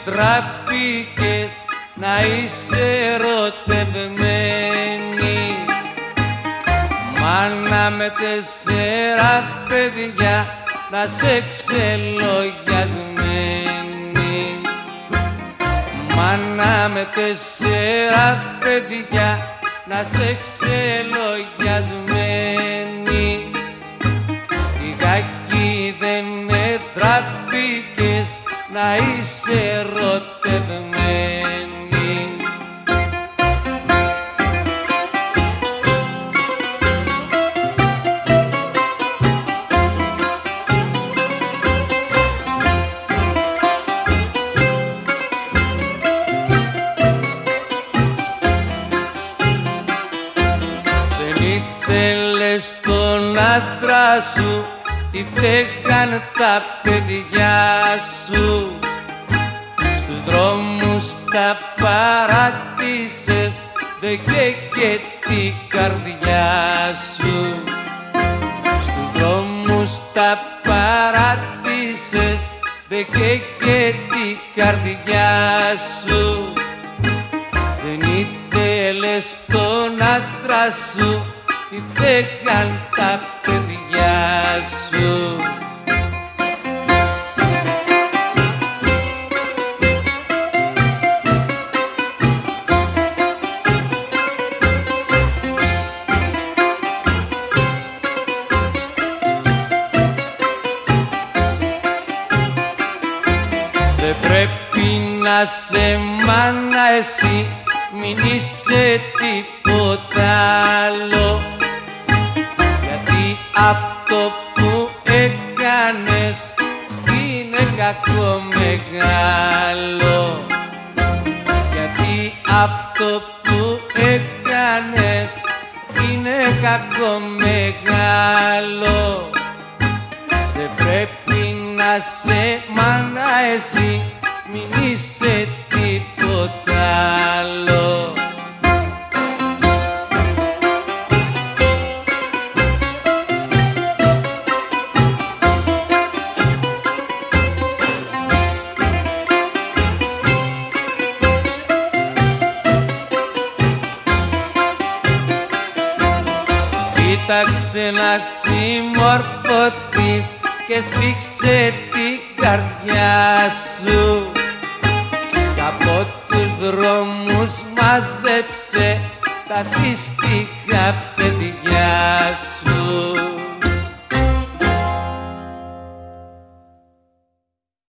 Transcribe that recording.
τραπήκες να είσαι ερωτευμένη. Μάνα με 4 παιδιά να σε ξελογιασμένη. Μάνα με 4 παιδιά να σε ξελογιασμένη. Λιγάκι δεν τραπήκες να είσαι ερωτευμένη. Ήθελες τον άντρα σου, τι φταίγαν τα παιδιά σου. Στους δρόμους τα παράτησες, δεν καίγε την καρδιά σου. Στους δρόμους τα παράτησες, δεν καίγε την καρδιά σου. Δεν ήθελες τον άντρα σου, τι φέγαν τα παιδιά σου. Δεν πρέπει να σε μάνα εσύ, μην είσαι τίποτα άλλο. Γιατί αυτό που έκανες είναι κακό μεγάλο. Γιατί αυτό που έκανες είναι κακό μεγάλο. Δεν πρέπει να σε μάνα εσύ, μην είσαι τίποτα άλλο. Κοίταξε να συμμορφωθείς και σφίξε την καρδιά σου. Κι από τους δρόμους μαζέψε τα δύστιχα παιδιά σου.